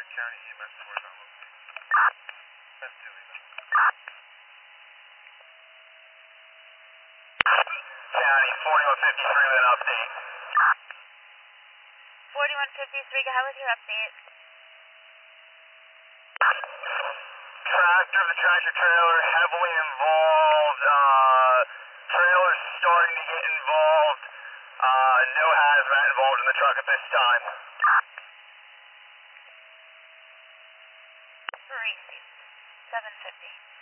County EMS force on location. That's 2 even. County 4153 with an update. 4153, how was your update? The tractor trailer heavily involved. Trailer's starting to get involved. No hazmat involved in the truck at this time. Received. 750.